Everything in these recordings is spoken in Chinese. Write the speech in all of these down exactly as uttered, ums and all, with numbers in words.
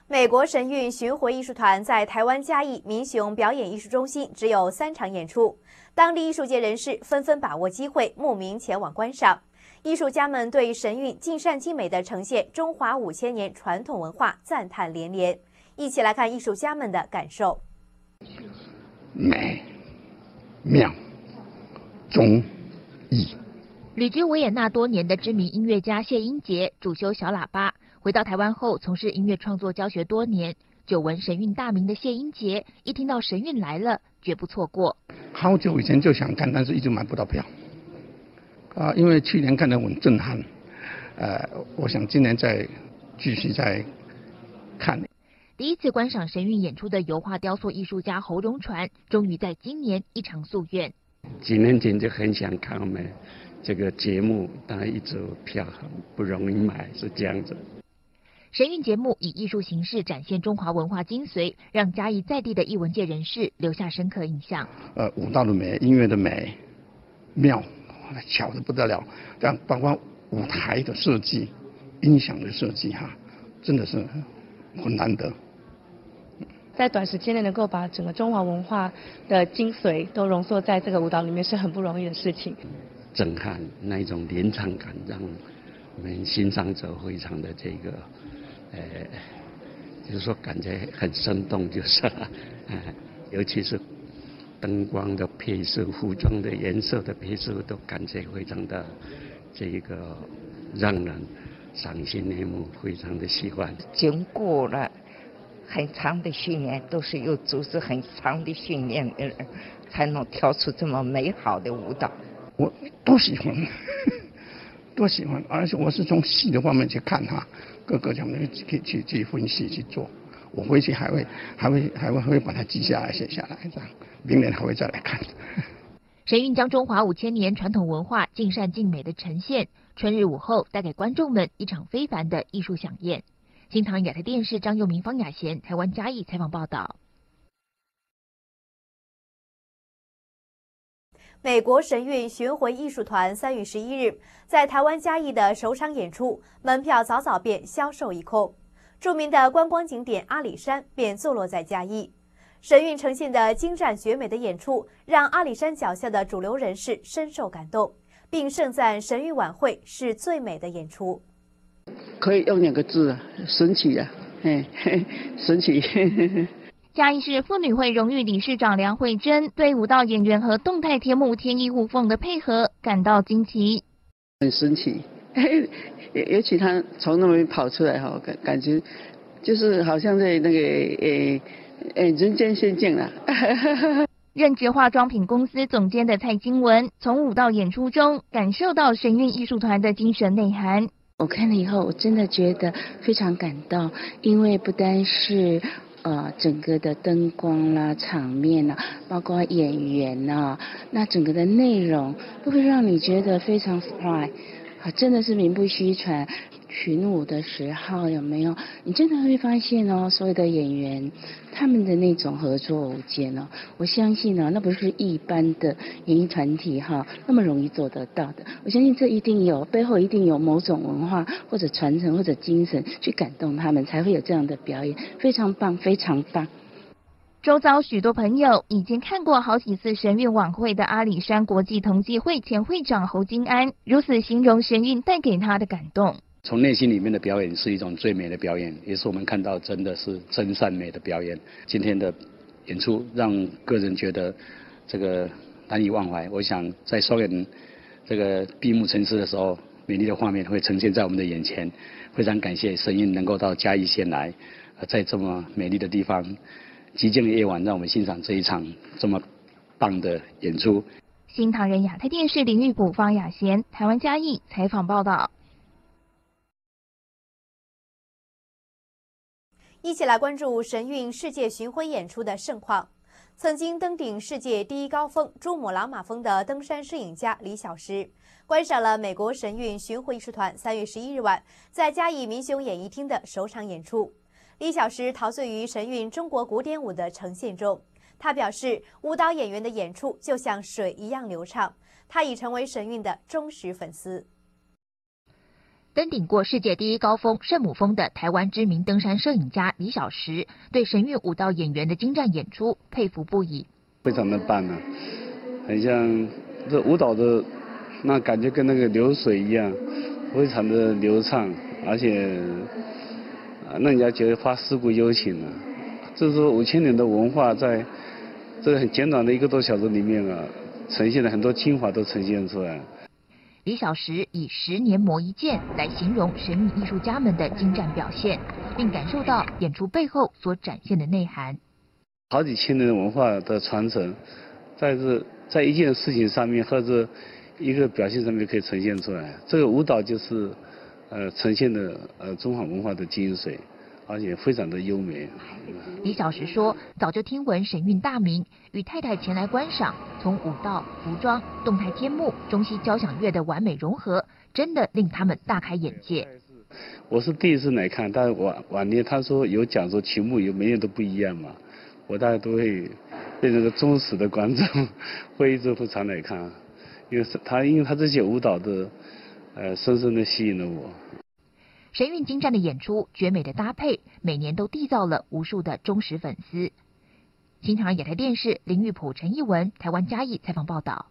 美国神韵巡回艺术团在台湾嘉义民雄表演艺术中心只有三场演出，当地艺术界人士纷纷把握机会，慕名前往观赏。艺术家们对神韵尽善尽美地呈现中华五千年传统文化赞叹连连。一起来看艺术家们的感受。 美、妙、忠、义。 旅居维也纳多年的知名音乐家谢英杰主修小喇叭，回到台湾后从事音乐创作教学多年。久闻神韵大名的谢英杰，一听到神韵来了，绝不错过。 好久以前就想看，但是一直买不到票。啊，因为去年看得很震撼，呃，我想今年再继续再看。 第一次观赏神韵演出的油画雕塑艺术家侯荣传，终于在今年一偿夙愿。 几年前就很想看我们这个节目，但一直票很不容易买，是这样子。 神韵节目以艺术形式展现中华文化精髓，让嘉义在地的艺文界人士留下深刻印象。 呃，舞蹈的美，音乐的美，妙，巧得不得了。但包括舞台的设计、音响的设计，哈，真的是很难得。 在短时间内能够把整个中华文化的精髓都浓缩在这个舞蹈里面，是很不容易的事情。 震撼那一种临场感，让我们欣赏者非常的这个，呃，就是说感觉很生动，就是了，呃，尤其是灯光的配色、服装的颜色的配色，都感觉非常的这个让人赏心悦目，非常的喜欢。 经过了很长的训练，都是有组织很长的训练的人，才能跳出这么美好的舞蹈。 我多喜欢，多喜欢，而且我是从戏的方面去看它，各个方面去去去分析去做。我回去还会还会还会会把它记下来写下来，这样明年还会再来看。 神韵将中华五千年传统文化尽善尽美的呈现，春日午后带给观众们一场非凡的艺术飨宴。新唐亚太电视张佑明、方雅贤，台湾嘉义采访报道。 美国神韵巡回艺术团三月十一日在台湾嘉义的首场演出，门票早早便销售一空。著名的观光景点阿里山便坐落在嘉义。神韵呈现的精湛绝美的演出，让阿里山脚下的主流人士深受感动，并盛赞神韵晚会是最美的演出。 可以用两个字啊，神奇啊，嘿嘿，神奇。 嘉义市妇女会荣誉理事长梁慧珍对舞蹈演员和动态天幕天衣无缝的配合感到惊奇， 很神奇，尤其他从那边跑出来哈，感感觉就是好像在那个诶诶人间仙境了。 任职化妆品公司总监的蔡金文，从舞蹈演出中感受到神韵艺术团的精神内涵。 我看了以后，我真的觉得非常感动，因为不单是呃整个的灯光啦、场面啦，包括演员啦，那整个的内容都会让你觉得非常 surprise 啊，真的是名不虚传。群舞的时候有没有？你真的会发现哦，所有的演员他们的那种合作无间哦，我相信呢、哦，那不是一般的演艺团体哈那么容易做得到的。我相信这一定有背后一定有某种文化或者传承或者精神去感动他们，才会有这样的表演，非常棒，非常棒。 周遭许多朋友已经看过好几次神韵晚会的阿里山国际同济会前会长侯金安，如此形容神韵带给他的感动。 从内心里面的表演是一种最美的表演，也是我们看到真的是真善美的表演。今天的演出让个人觉得这个难以忘怀。我想在双眼这个闭目沉思的时候，美丽的画面会呈现在我们的眼前。非常感谢神韵能够到嘉义县来，在这么美丽的地方，寂静的夜晚，让我们欣赏这一场这么棒的演出。 新唐人亚太电视林玉补、方雅贤，台湾嘉义采访报道。 一起来关注神韵世界巡回演出的盛况。曾经登顶世界第一高峰珠穆朗玛峰的登山摄影家李小石，观赏了美国神韵巡回艺术团三月十一日晚在嘉义民雄演艺厅的首场演出。李小石陶醉于神韵中国古典舞的呈现中，他表示，舞蹈演员的演出就像水一样流畅，他已成为神韵的忠实粉丝。 登顶过世界第一高峰圣母峰的台湾知名登山摄影家李小时，对神韵舞蹈演员的精湛演出佩服不已。 非常的棒啊，很像这舞蹈的那感觉跟那个流水一样，非常的流畅，而且啊，让人家觉得发思故幽情啊。这是五千年的文化，在这个很简短的一个多小时里面啊，呈现了很多精华都呈现出来。 李小时以十年磨一剑来形容神韵艺术家们的精湛表现，并感受到演出背后所展现的内涵。 好几千年的文化的传承，在这在一件事情上面或者一个表现上面可以呈现出来。这个舞蹈就是呃呈现的呃中华文化的精髓，而且非常的优美。 李小时说，早就听闻神韵大名，与太太前来观赏，从舞蹈、服装、动态天幕、中西交响乐的完美融合，真的令他们大开眼界。 我是第一次来看，但晚晚年他说有讲说曲目有每年都不一样嘛，我大概都会变成个忠实的观众，会一直会常来看，因为他因为他这些舞蹈的呃深深的吸引了我。 神韵精湛的演出，绝美的搭配，每年都缔造了无数的忠实粉丝。新唐人亚太电视林玉普、陈艺文，台湾嘉义采访报道。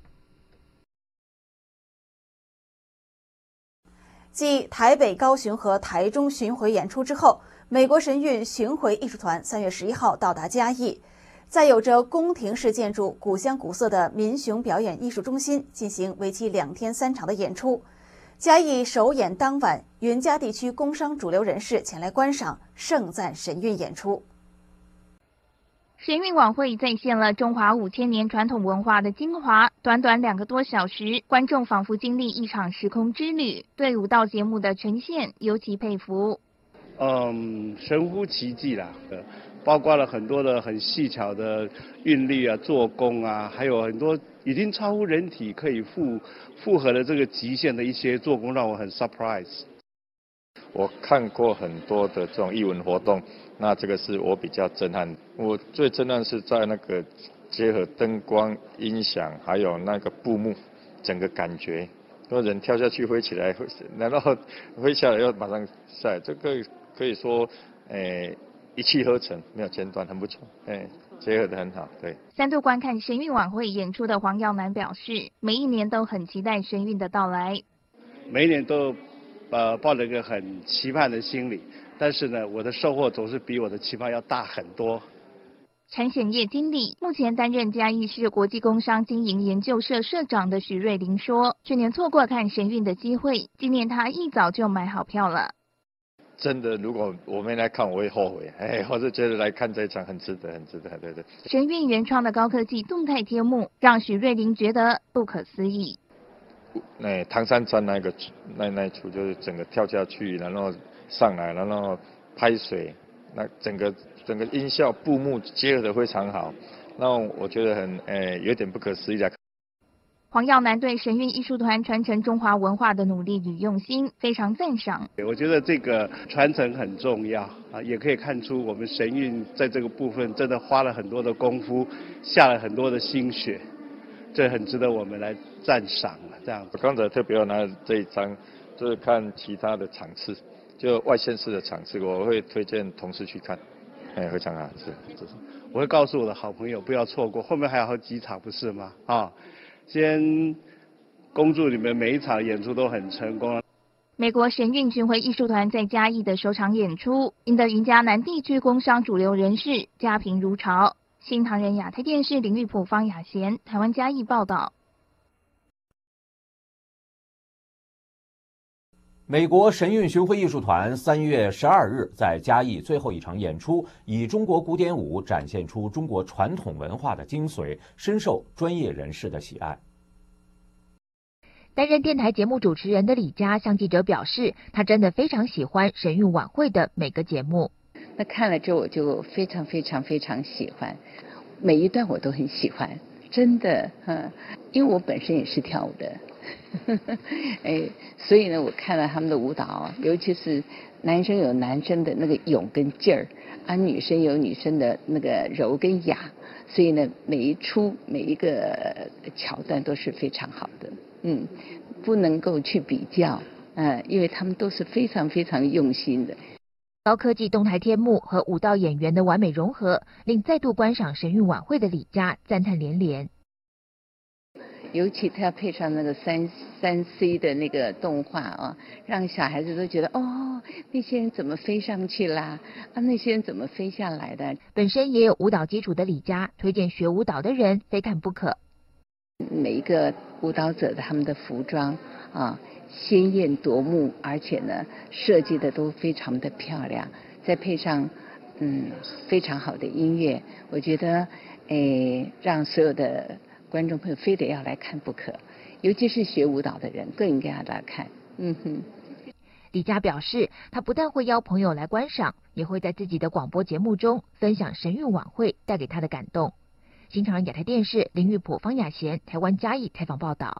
继台北、高雄和台中巡回演出之后，美国神韵巡回艺术团三月十一号到达嘉义，在有着宫廷式建筑、古香古色的民雄表演艺术中心进行为期两天三场的演出。嘉义首演当晚，云嘉地区工商主流人士前来观赏，盛赞神韵演出。 神韵晚会再现了中华五千年传统文化的精华，短短两个多小时，观众仿佛经历一场时空之旅，对舞蹈节目的呈现尤其佩服。 嗯，神乎其技啦，包括了很多的很细巧的韵律啊、做工啊，还有很多已经超乎人体可以复复合的这个极限的一些做工，让我很 surprise。 我看过很多的这种艺文活动，那这个是我比较震撼。我最震撼是在那个结合灯光、音响，还有那个布幕，整个感觉，说人跳下去飞起来，然后飞下来又马上下来，这个可以说，诶、一气呵成，没有间断，很不错，诶、结合得很好，对。 三度观看神韵晚会演出的黄耀南表示，每一年都很期待神韵的到来。 每一年都呃抱着一个很期盼的心理，但是呢，我的收获总是比我的期盼要大很多。 产险业经理，目前担任嘉义市国际工商经营研究社社长的许瑞玲说，去年错过看神韵的机会，今年他一早就买好票了。 真的，如果我没来看，我会后悔。哎，我是觉得来看这一场很值得，很值得，对对。 神韵原创的高科技动态天幕，让许瑞玲觉得不可思议。 那唐三藏那个那那一出就是整个跳下去，然后上来，然后拍水，那整个整个音效布幕结合得非常好，那我觉得很诶有点不可思议的。 黄耀南对神韵艺术团传承中华文化的努力与用心非常赞赏。 我觉得这个传承很重要啊，也可以看出我们神韵在这个部分真的花了很多的功夫，下了很多的心血，这很值得我们来赞赏。这样子， 我刚才特别要拿这一张，就是看其他的场次，就外县市的场次，我会推荐同事去看，哎，非常好，是是。 我会告诉我的好朋友不要错过，后面还有好几场不是吗？啊。先恭祝你们每一场演出都很成功。 美国神韵巡回艺术团在嘉义的首场演出，赢得云嘉南地区工商主流人士家贫如潮。新唐人亚太电视林玉普、方雅贤，台湾嘉义报道。 美国神韵巡回艺术团三月十二日在嘉义最后一场演出，以中国古典舞展现出中国传统文化的精髓，深受专业人士的喜爱。 担任电台节目主持人的李佳向记者表示，他真的非常喜欢神韵晚会的每个节目。 那看了之后，我就非常非常非常喜欢，每一段我都很喜欢，真的，嗯，因为我本身也是跳舞的。哎，所以呢，我看了他们的舞蹈，尤其是男生有男生的那个勇跟劲儿，啊，女生有女生的那个柔跟雅，所以呢，每一出每一个桥段都是非常好的，嗯，不能够去比较， 呃，因为他们都是非常非常用心的。 高科技动态天幕和舞蹈演员的完美融合，令再度观赏神韵晚会的李家赞叹连连。 尤其他配上那个三三 C 的那个动画啊，让小孩子都觉得哦，那些人怎么飞上去啦？啊，那些人怎么飞下来的？ 本身也有舞蹈基础的李家，推荐学舞蹈的人非看不可。 每一个舞蹈者的他们的服装啊，鲜艳夺目，而且呢，设计的都非常的漂亮，再配上嗯非常好的音乐，我觉得诶，让所有的观众朋友非得要来看不可，尤其是学舞蹈的人更应该要来看。嗯哼。 李家表示，他不但会邀朋友来观赏，也会在自己的广播节目中分享神韵晚会带给他的感动。新唐人亚太电视林玉普、方雅贤，台湾嘉义采访报道。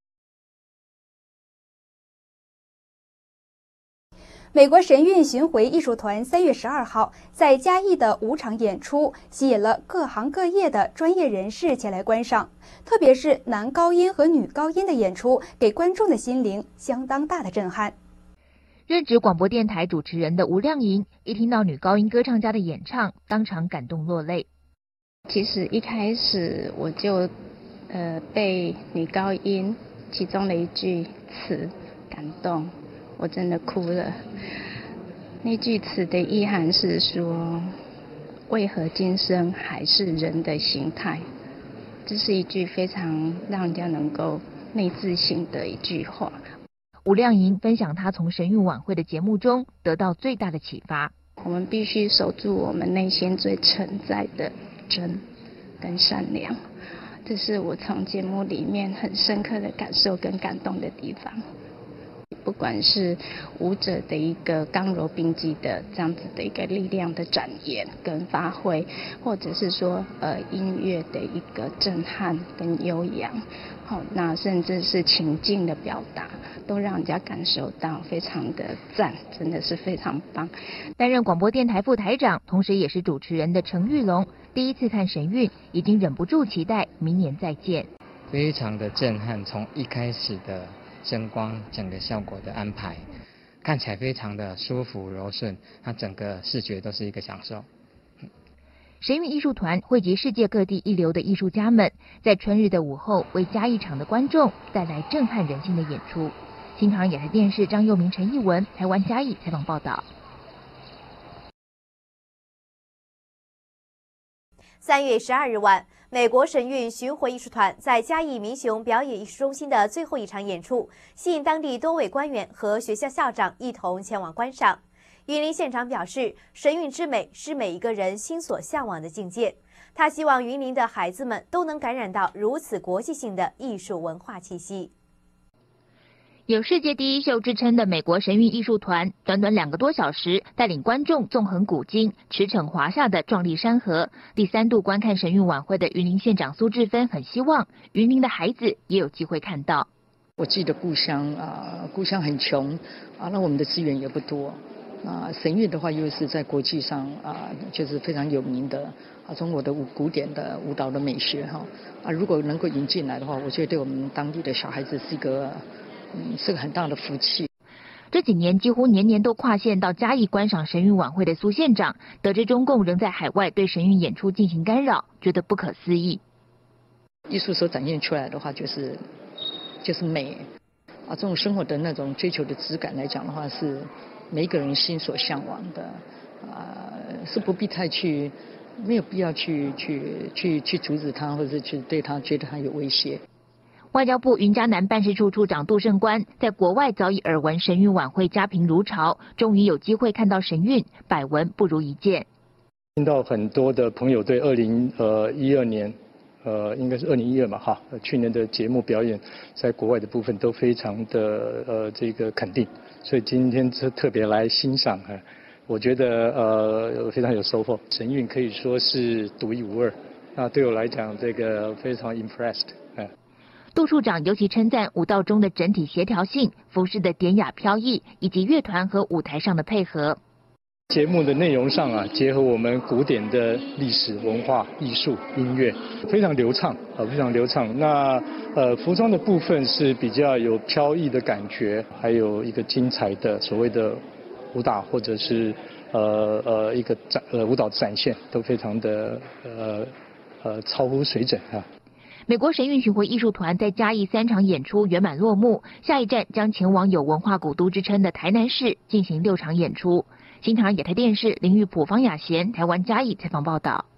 美国神韵巡回艺术团三月十二号在嘉义的五场演出，吸引了各行各业的专业人士前来观赏。特别是男高音和女高音的演出，给观众的心灵相当大的震撼。 任职广播电台主持人的吴亮莹，一听到女高音歌唱家的演唱，当场感动落泪。 其实一开始我就呃被女高音其中的一句词感动，我真的哭了。那句词的意涵是说，为何今生还是人的形态？这是一句非常让人家能够内自省的一句话。 吴亮莹分享她从神韵晚会的节目中得到最大的启发。 我们必须守住我们内心最存在的真跟善良，这是我从节目里面很深刻的感受跟感动的地方。不管是舞者的一个刚柔并济的这样子的一个力量的展演跟发挥，或者是说呃音乐的一个震撼跟悠扬，好、哦，那甚至是情境的表达，都让人家感受到非常的赞，真的是非常棒。 担任广播电台副台长，同时也是主持人的程玉龙，第一次看神韵，已经忍不住期待明年再见。 非常的震撼，从一开始的声光整个效果的安排，看起来非常的舒服柔顺，它整个视觉都是一个享受。 神韵艺术团汇集世界各地一流的艺术家们，在春日的午后为嘉义场的观众带来震撼人心的演出。新唐人亚太电视张佑明、陈艺文，台湾嘉义采访报道。 三月十二日晚，美国神韵巡回艺术团在嘉义民雄表演艺术中心的最后一场演出，吸引当地多位官员和学校校长一同前往观赏。云林县长表示，神韵之美是每一个人心所向往的境界。他希望云林的孩子们都能感染到如此国际性的艺术文化气息。 有世界第一秀之称的美国神韵艺术团，短短两个多小时，带领观众纵横古今、驰骋华夏的壮丽山河。第三度观看神韵晚会的云林县长苏志芬很希望云林的孩子也有机会看到。 我自己的故乡啊、呃，故乡很穷啊，那我们的资源也不多啊。神韵的话，又是在国际上啊，就是非常有名的啊，中国的舞古典的舞蹈的美学哈啊，如果能够引进来的话，我觉得对我们当地的小孩子是一个。嗯，是个很大的福气。 这几年几乎年年都跨县到嘉义观赏神韵晚会的苏县长，得知中共仍在海外对神韵演出进行干扰，觉得不可思议。 艺术所展现出来的话，就是就是美啊，这种生活的那种追求的质感来讲的话，是每一个人心所向往的啊，是不必太去，没有必要去去去去阻止他，或者是去对他觉得他有威胁。 外交部云嘉南办事处处长杜胜官在国外早已耳闻神韵晚会家贫如潮，终于有机会看到神韵，百闻不如一见。 听到很多的朋友对二零呃一二年，呃应该是二零一二嘛哈，去年的节目表演在国外的部分都非常的呃这个肯定，所以今天特特别来欣赏哈，我觉得呃非常有收获。神韵可以说是独一无二，那对我来讲这个非常 impressed。 杜处长尤其称赞舞蹈中的整体协调性、服饰的典雅飘逸，以及乐团和舞台上的配合。 节目的内容上啊，结合我们古典的历史文化、艺术、音乐，非常流畅啊，非常流畅。那呃，服装的部分是比较有飘逸的感觉，还有一个精彩的所谓的武打或者是呃呃一个展呃舞蹈展现，都非常的呃呃超乎水准啊。 美国神韵巡回艺术团在嘉义三场演出圆满落幕，下一站将前往有文化古都之称的台南市进行六场演出。新唐人亚太电视林玉普、方雅贤台湾嘉义采访报道。